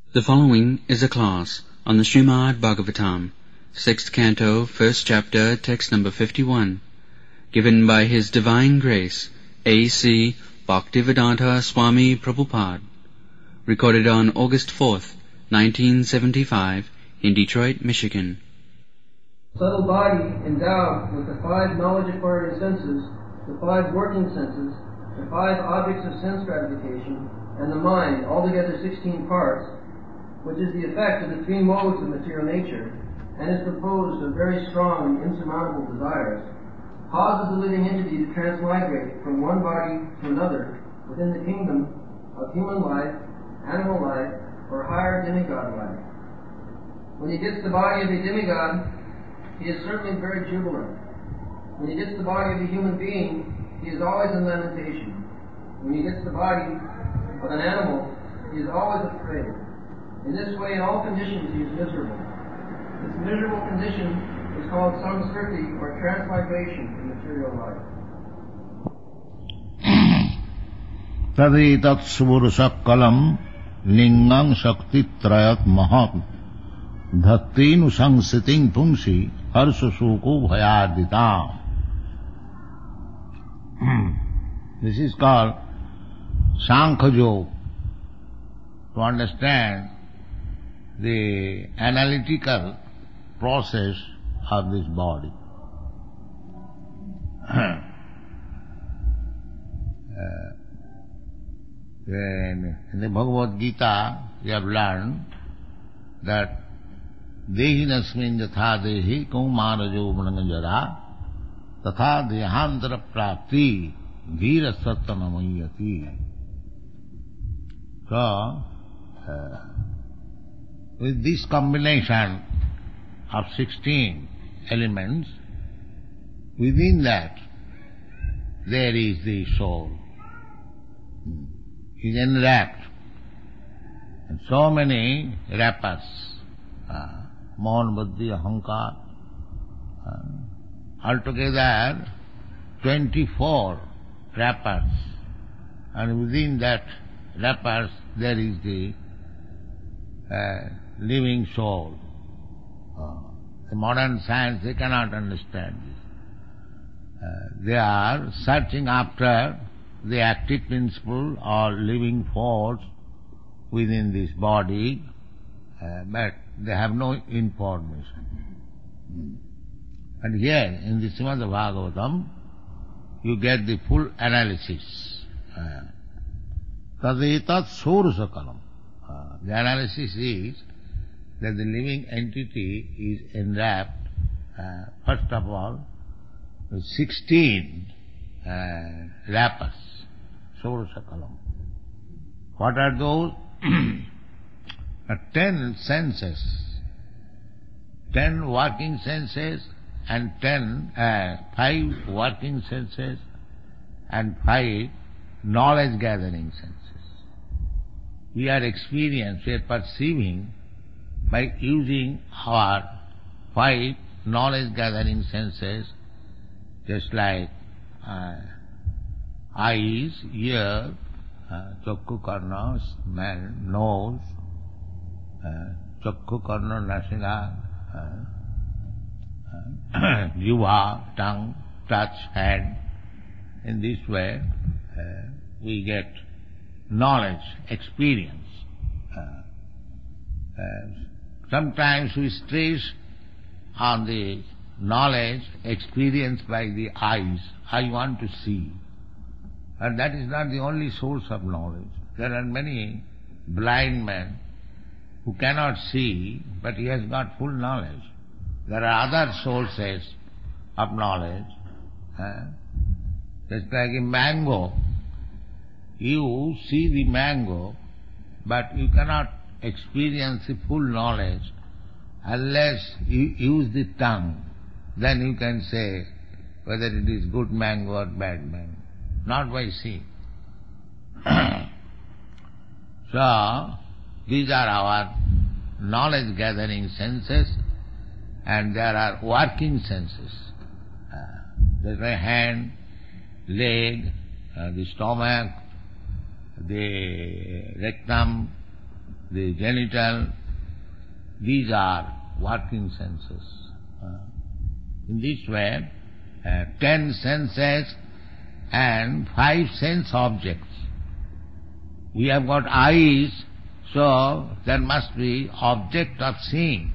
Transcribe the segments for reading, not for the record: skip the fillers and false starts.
The following is a class on the Srimad Bhagavatam, 6th Canto, 1st Chapter, text number 51, given by His Divine Grace, A.C. Bhaktivedanta Swami Prabhupada, recorded on August 4th, 1975, in Detroit, Michigan. Subtle body endowed with the 5 knowledge-acquiring senses, the 5 working senses, the 5 objects of sense gratification, and the mind, altogether 16 parts, which is the effect of the 3 modes of material nature, and is composed of very strong and insurmountable desires, causes the living entity to transmigrate from one body to another within the kingdom of human life, animal life, or higher demigod life. When he gets the body of a demigod, he is certainly very jubilant. When he gets the body of a human being, he is always in lamentation. When he gets the body of an animal, he is always afraid. In this way, in all conditions, he is miserable. This miserable condition is called samskriti, or transmigration in material life. Taditat suburusakalam lingang shakti trayat mahat dhattinu sangsiting pungsi harsusuku bhayadita. This is called Sankhya Yoga. To understand the analytical process of this body. In the Bhagavad Gita, we have learned that Dehi nasmin yatha dehi kaumarajo mananjara tatha dehantara prapti dhira sattanamayati. So, with this combination of 16 elements, within that there is the soul. It is enwrapped. And so many wrappers, Mohan, Buddhi, Ahankar, altogether 24 wrappers. And within that wrappers there is the living soul. The modern science, they cannot understand this. They are searching after the active principle or living force within this body, but they have no information. And here, in the Srimad Bhagavatam, you get the full analysis. Tadetat sorusakalam. The analysis is that the living entity is enwrapped, first of all, with 16 wrappers, sorusakalam. What are those? 10 senses, 10 working senses, and 5 working senses, and 5 knowledge-gathering senses. We are perceiving by using our 5 knowledge-gathering senses, just like eyes, ear, chakku karna, smell, nose, chakku karna, nasika, jiva, tongue, touch, hand. In this way, we get knowledge, experience. Sometimes we stress on the knowledge experienced by the eyes. I want to see. And that is not the only source of knowledge. There are many blind men who cannot see, but he has got full knowledge. There are other sources of knowledge. Just like a mango. You see the mango, but you cannot experience the full knowledge unless you use the tongue. Then you can say whether it is good mango or bad mango, not by seeing. So, these are our knowledge-gathering senses, and there are working senses. There's a hand, leg, the stomach, the rectum, the genital, these are working senses. In this way, 10 senses and 5 sense objects. We have got eyes, so there must be object of seeing.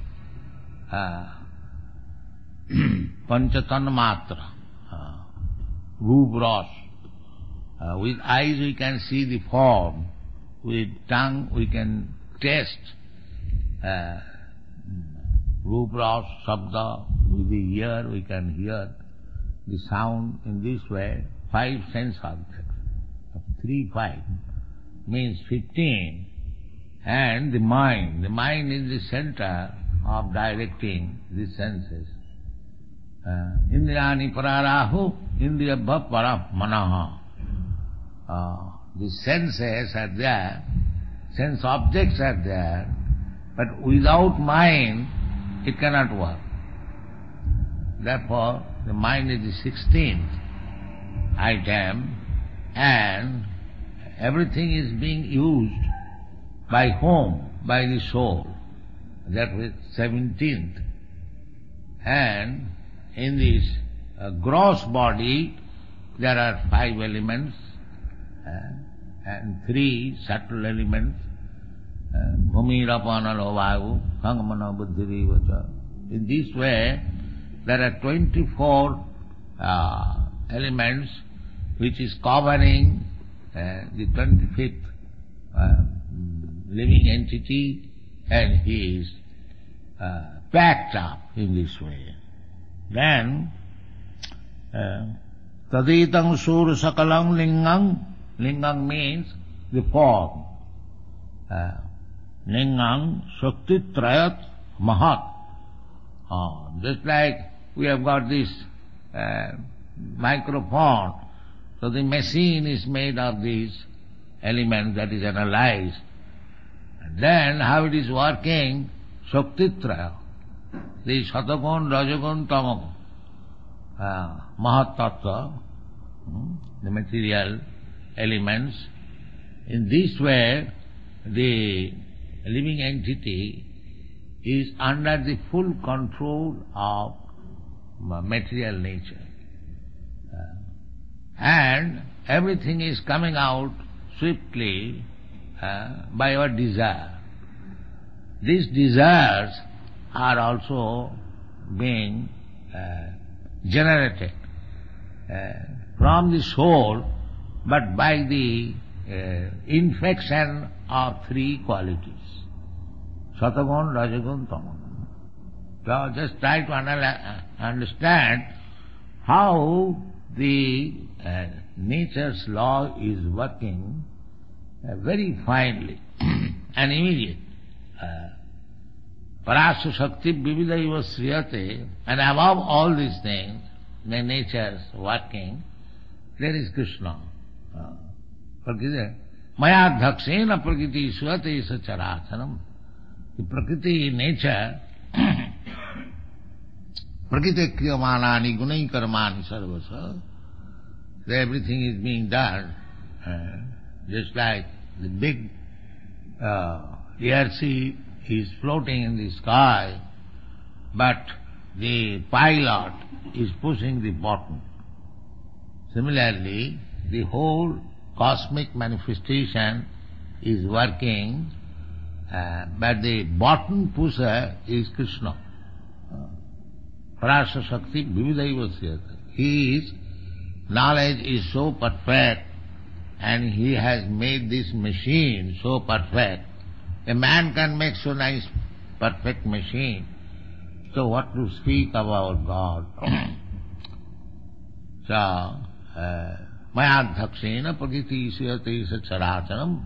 Panchatanmatra, Roop Ras. With eyes we can see the form, with tongue we can taste Roop Ras, Shabda, with the ear we can hear the sound. In this way, 5 sense objects. 3, 5 means 15. And the mind is the center of directing the senses. Indriyani pararahu, indriyabha para manaha. The senses are there, sense objects are there, but without mind it cannot work. Therefore, the mind is the 16th item, and everything is being used by whom? By the soul. That was 17th. And in this gross body there are 5 elements and 3 subtle elements. Bhumirapana vayu, sangamana buddhiri vacha. In this way there are 24 elements which is covering the 25th living entity, and he is packed up in this way. Then taditam sur sakalam lingam. Lingam means the form. Lingam shakti trayat mahat. Just like we have got this microphone, so the machine is made of these elements, that is analyzed. And then how it is working, Shaktitraya, the Satagun, Rajagun, Tamagun, Mahat Tattva, the material elements. In this way, the living entity is under the full control of material nature. And everything is coming out swiftly by our desire. These desires are also being generated from the soul, but by the infection of 3 qualities. Satagun, Rajagun, Tamagun. So just try to understand how the nature's law is working very finely and immediate. Parasya Shakti Vividaiva Sriyate, and above all these things, the nature's working, there is Krishna. Maya dhakshena prakriti suyate sacharacharam. The prakriti, nature, prakriti kriyamanani gunai karmani sarvasa, everything is being done, just like the big air sea is floating in the sky, but the pilot is pushing the button. Similarly, the whole cosmic manifestation is working, but the button pusher is Krishna. Parasya Shakti Vividaiva Sriyate. His knowledge is so perfect, and he has made this machine so perfect. A man can make so nice, perfect machine. So what to speak about God? So, Mayadhakshena prakriti suyate sacharacharam.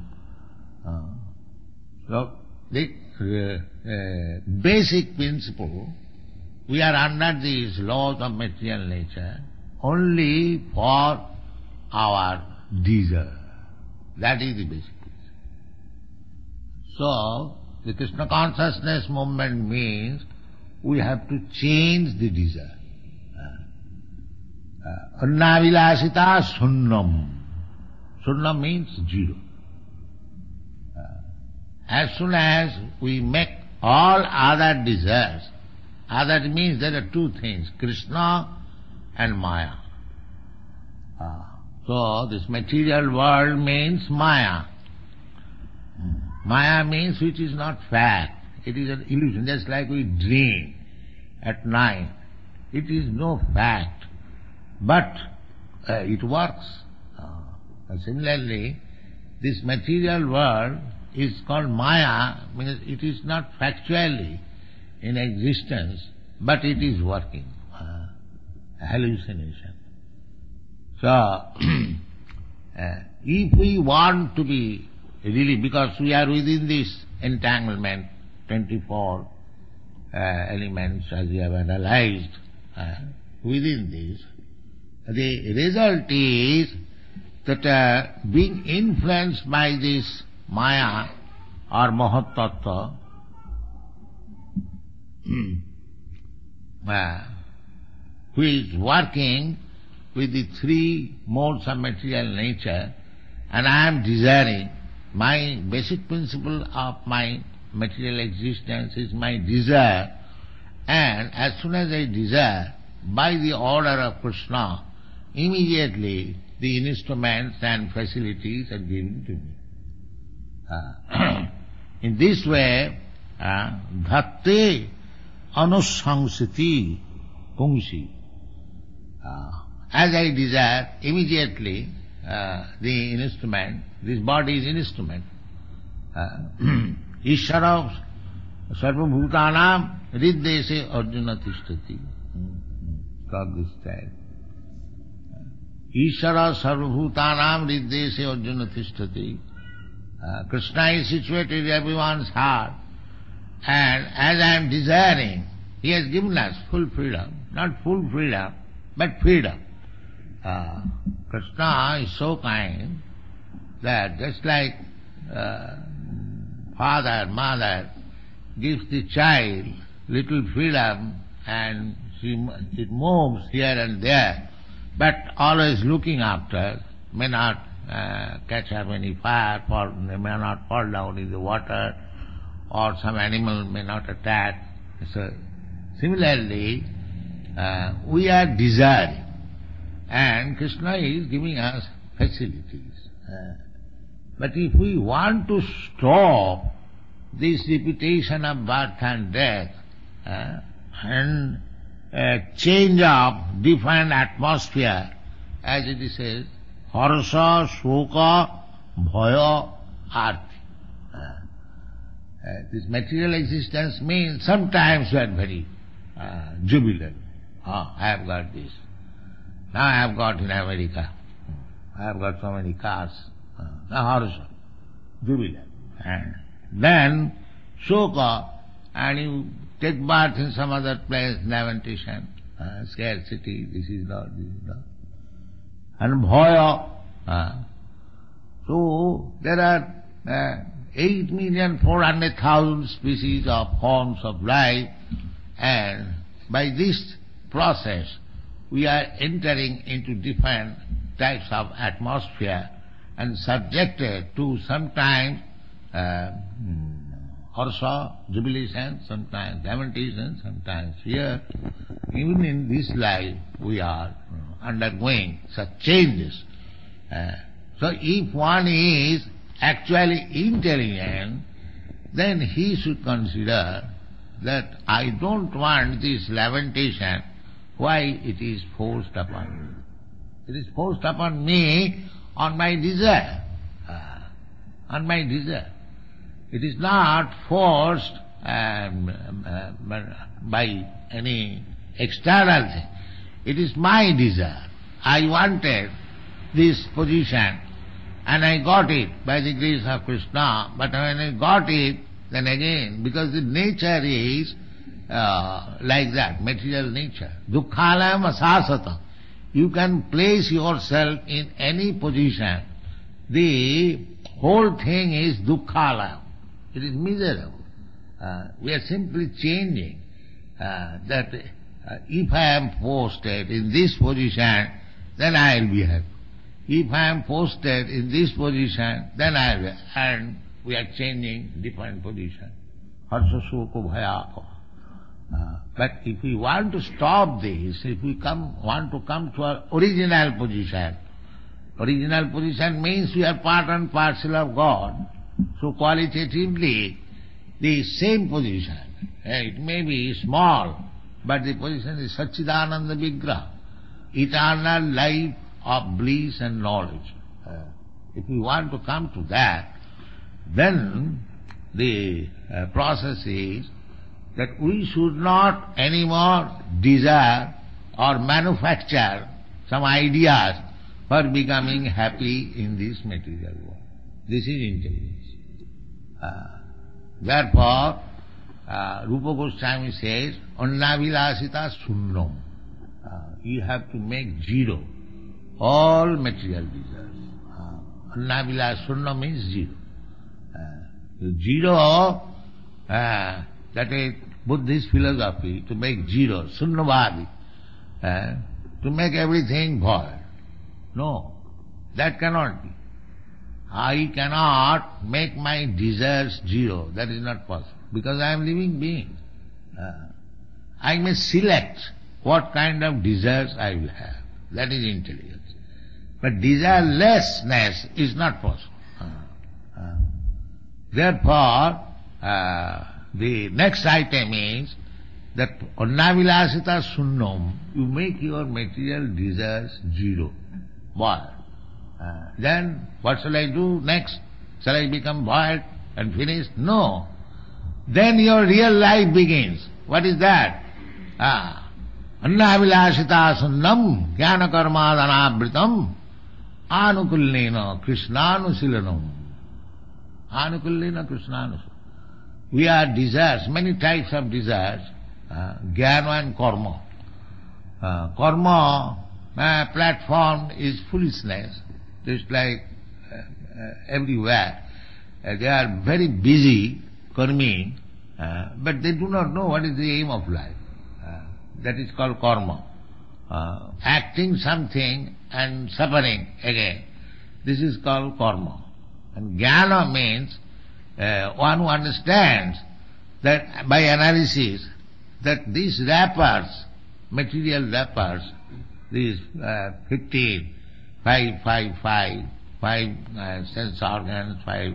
So, the basic principle, we are under these laws of material nature only for our desire. That is the basic principle. So, the Krishna consciousness movement means we have to change the desire. Annavilasita sunnam. Sunnam means 0. as soon as we make all other desires, other means there are two things, Krishna and Maya. So this material world means Maya. Maya means which is not fact. It is an illusion, just like we dream at night. It is no fact, but it works. Similarly, this material world is called Maya, means it is not factually in existence, but it is working. Hallucination. So, if we want to be really, because we are within this entanglement, 24 elements as we have analyzed, within this, the result is that being influenced by this Maya or Mahat Tattva, who is working with the three modes of material nature, and I am desiring, my basic principle of my material existence is my desire, and as soon as I desire, by the order of Krishna, immediately the instruments and facilities are given to me. In this way, dhatte anusangsati pungsi. As I desire, immediately the instrument, this body is instrument. Ishara sarvabhutanam riddese arjuna tishtati. Got this type. Ishara sarvabhutanam riddese arjuna tishtati. Krishna is situated in everyone's heart, and as I am desiring, he has given us full freedom. Not full freedom, but freedom. Krishna is so kind that just like father, mother gives the child little freedom and it moves here and there, but always looking after, may not catch up any fire, may not fall down in the water, or some animal may not attack. So, similarly, we are desiring, and Krishna is giving us facilities. But if we want to stop this repetition of birth and death, and change of different atmosphere, as it says, harsha, shoka, bhaya, arti. This material existence means sometimes we are very jubilant. I have got this. Now I have got in America. I have got so many cars. Now harsha, jubilant. And then shoka, and you take birth in some other place, lamentation, scarcity, this is not, this is not. And bhaya. So there are 8,400,000 species of forms of life, and by this process we are entering into different types of atmosphere and subjected to sometimes harsha, jubilation, sometimes lamentation, sometimes fear. Even in this life we are undergoing such changes. So if one is actually intelligent, then he should consider that I don't want this lamentation. Why it is forced upon me? It is forced upon me on my desire. On my desire. It is not forced by any external thing. It is my desire. I wanted this position and I got it by the grace of Krishna, but when I got it, then again, because the nature is like that, material nature. Dukkhalayam asasata. You can place yourself in any position. The whole thing is dukkhalayam. It is miserable. We are simply changing that if I am posted in this position, then I will be happy. If I am posted in this position, then I will be happy. And we are changing different position. Harsha sukha bhayapa. But if we want to stop this, if we want to come to our original position means we are part and parcel of God. So qualitatively, the same position. It may be small, but the position is Satchidananda Vigraha, eternal life of bliss and knowledge. If we want to come to that, then the process is that we should not anymore desire or manufacture some ideas for becoming happy in this material world. This is intelligence. Therefore, Rupa Goswami says, Annavilasita sunnam. You have to make zero all material desires. Annavilas sunnam means zero. Zero, that is Buddhist philosophy, to make zero, sunnavadi, to make everything void. No, that cannot be. I cannot make my desires zero. That is not possible. Because I am living being. I may select what kind of desires I will have. That is intelligence. But desirelessness is not possible. Therefore, the next item is that Annavilasita sunnam, you make your material desires zero. Void. Then what shall I do next? Shall I become void and finish? No. Then your real life begins. What is that? Annavilasita sunnam jnana karmadanabritam anukullena krishnanushilanam. Anukullena krishnanushilanam. We are desires, many types of desires, jnana and karma. Karma platform is foolishness. It's like everywhere. They are very busy karmi, but they do not know what is the aim of life. That is called karma. Acting something and suffering again. This is called karma. And jnana means one who understands that by analysis that these wrappers, material wrappers, these 15, 5 sense organs, 5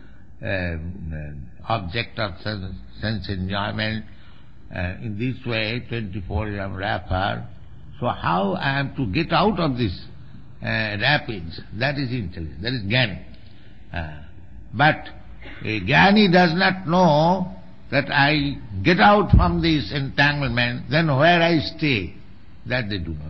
object of sense enjoyment, in this way 24 wrapper. So how I am to get out of this wrappings? That is intelligence, that is jnani. But a jnani does not know that I get out from this entanglement, then where I stay, that they do not know.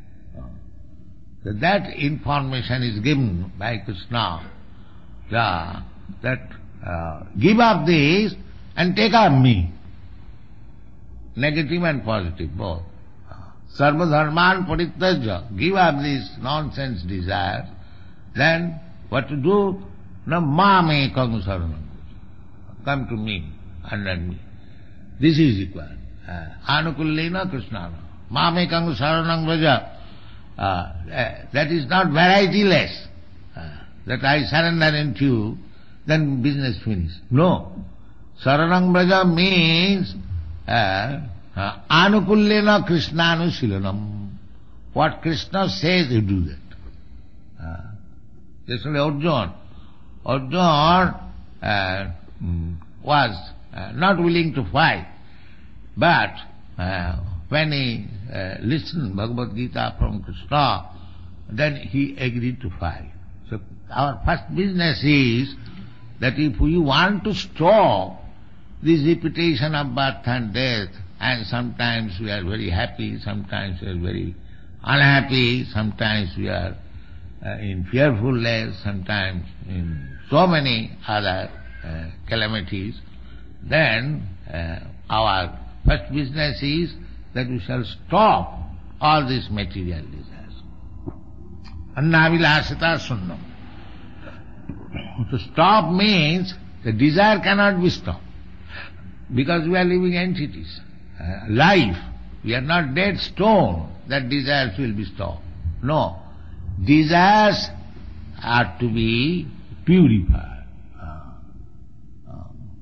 So that information is given by Krishna, that give up this and take up me. Negative and positive, both. Sarva dharman parityaja, give up this nonsense desire. Then what to do? Na mamekam saranam. Come to me, under me. This is required. Anukullena krishnana. Mamekam saranam vraja. That is not varietyless. That I surrender into you, then business finished. No. Saranam vraja means anukullena krishnanushilanam. What Krishna says, you do that. Yesterday Arjuna was not willing to fight, but when he listened Bhagavad Gita from Krishna, then he agreed to fight. So our first business is that if we want to stop this repetition of birth and death, and sometimes we are very happy, sometimes we are very unhappy, sometimes we are in fearfulness, sometimes in so many other calamities, then our first business is that we shall stop all these material desires. Annavilasita sunnam. To stop means the desire cannot be stopped, because we are living entities. Life, we are not dead stone that desires will be stopped. No. Desires are to be purified.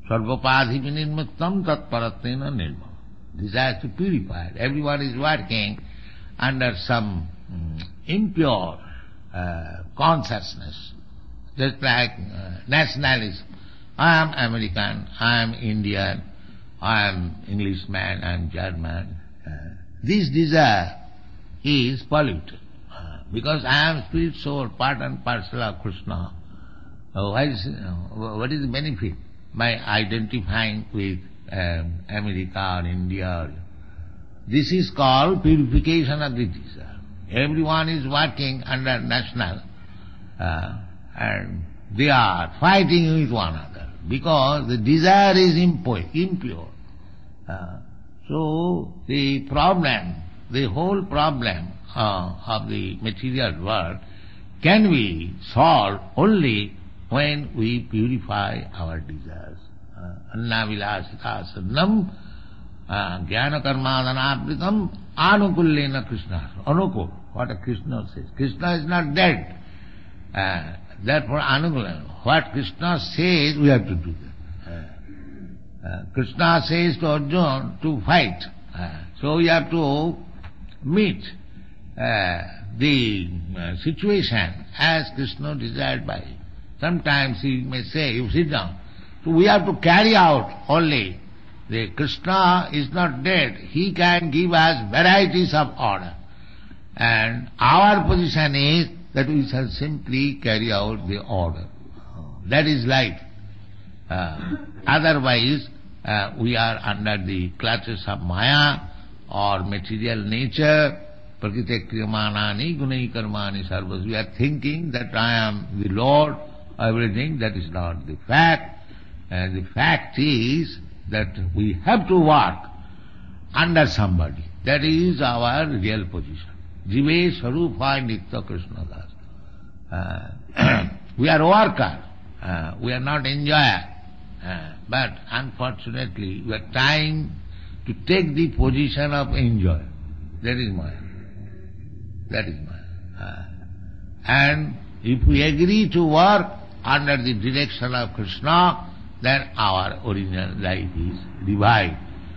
Sarvapadhi vinirmuktam tatparatena nirmal. Desire to purify. Everyone is working under some impure consciousness. Just like nationalism. I am American, I am Indian, I am Englishman, I am German. This desire is polluted. Because I am spirit soul, part and parcel of Krishna. What is the benefit by identifying with America or India? This is called purification of the desire. Everyone is working under national and they are fighting with one another because the desire is impure. So the problem, the whole problem of the material world can be solved only when we purify our desires. Anna vilasita sadnam jnana karmadanapritam anukullena Krishna. Anukul, what Krishna says. Krishna is not dead. Therefore anukullena. What Krishna says, we have to do that. Krishna says to Arjuna to fight. So we have to meet the situation as Krishna desired by him. Sometimes he may say, you sit down. So we have to carry out only. The Krishna is not dead. He can give us varieties of order. And our position is that we shall simply carry out the order. That is life. Otherwise, we are under the clutches of Maya or material nature. Prakriti kriyamanani gunai karmani sarvas. We are thinking that I am the Lord, everything. That is not the fact. The fact is that we have to work under somebody. That is our real position. Jive Sarupa Nitya Krishna Das. We are worker. We are not enjoyer. But unfortunately, we are trying to take the position of enjoyer. That is Maya. That is Maya. And if we agree to work under the direction of Krishna, then our original life is revived.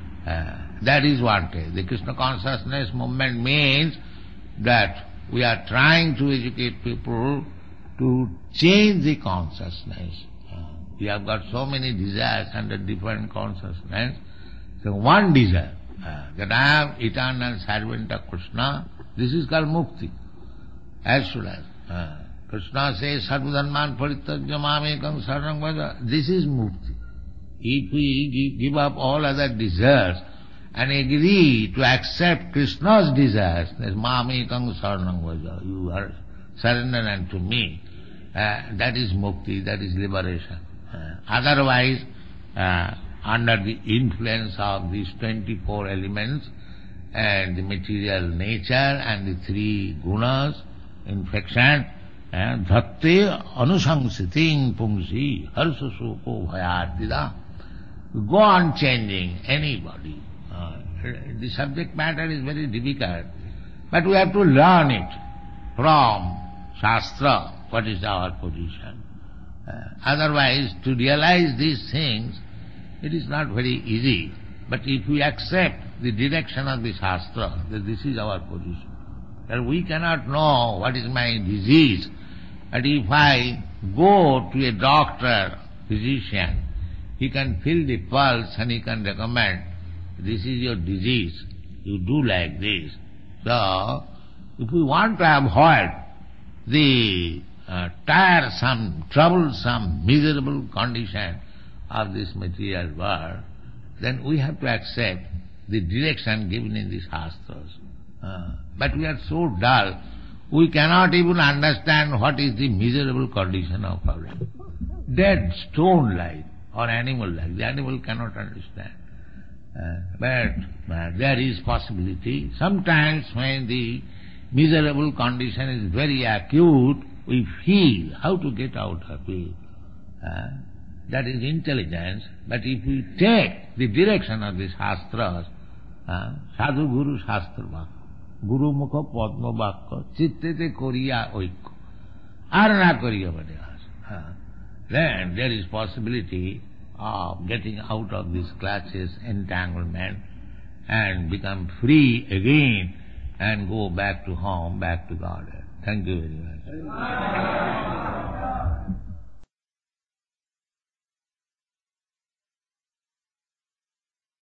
That is wanted. The Krishna consciousness movement means that we are trying to educate people to change the consciousness. We have got so many desires under different consciousness. So one desire, that I am eternal servant of Krishna, this is called mukti. As soon as Krishna says, Sarvadharman parityajya mamekam saranam vaja, this is mukti. If we give up all other desires and agree to accept Krishna's desires, that mamekam saranam vaja, you are surrendered unto me, that is mukti, that is liberation. Otherwise, under the influence of these 24 elements and the material nature and the three gunas, infection, dhatte anusamsiting pungsi harsa soko bhayardida. Go on changing anybody. The subject matter is very difficult, but we have to learn it from Shastra, what is our position. Otherwise, to realize these things, it is not very easy. But if we accept the direction of the Shastra, that this is our position, that we cannot know what is my disease, and if I go to a doctor, physician, he can feel the pulse and he can recommend, this is your disease, you do like this. So, if we want to avoid the tiresome, troublesome, miserable condition of this material world, then we have to accept the direction given in the Shastras. But we are so dull, we cannot even understand what is the miserable condition of our life. Dead, stone life, or animal life. The animal cannot understand. But there is possibility. Sometimes when the miserable condition is very acute, we feel how to get out of it. That is intelligence. But if we take the direction of the Shastras, Sadhu Guru Shastra Vakya, Guru Mukha Padma Vakya, Chittete Koriya Oikya, Arana Koriya Vadhyas. Then there is possibility of getting out of this clutches, entanglement, and become free again and go back to home, back to Godhead. Thank you very much.